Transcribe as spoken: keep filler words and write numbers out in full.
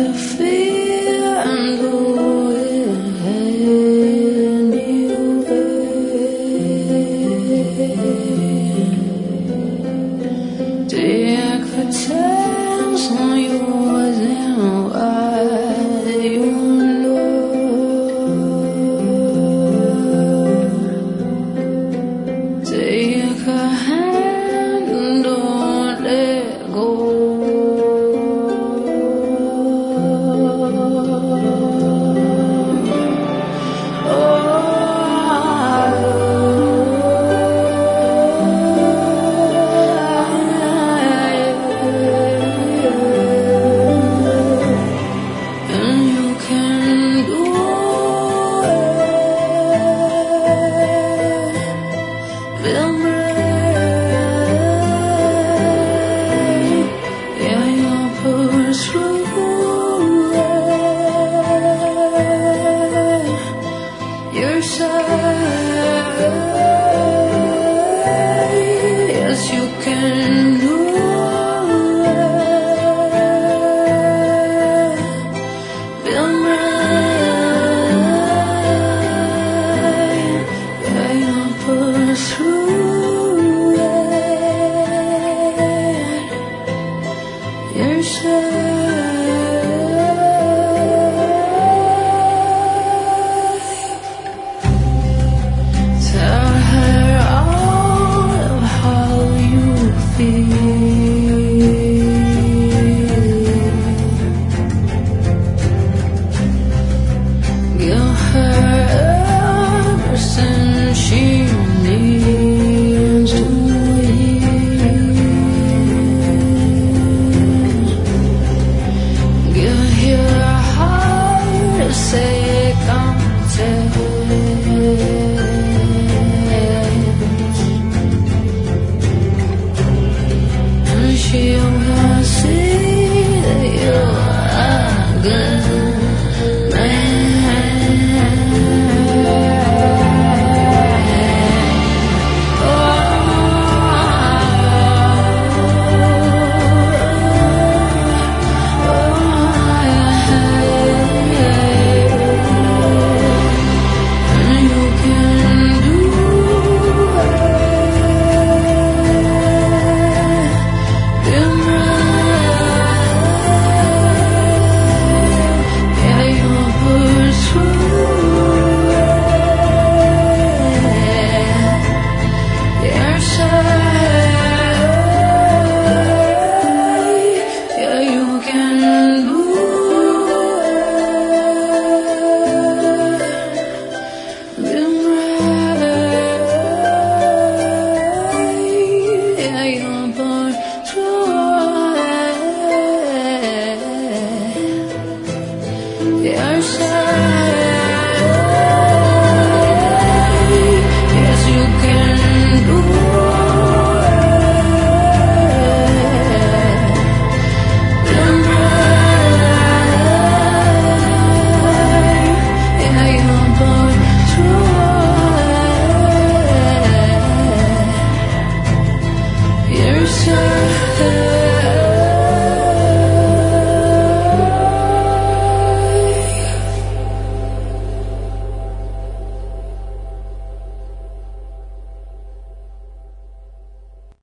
the fear and go and you take the chance on yours and why you know. Take a hand and don't let go. Yes, you can do it. Feel right. Yeah, you'll push through it. You're safe. Tell her all of how you feel. Give her everything she needs to heal. Give your heart a second chance. She will see that you're a good man. Oh, oh, yeah. And you can do it. You're so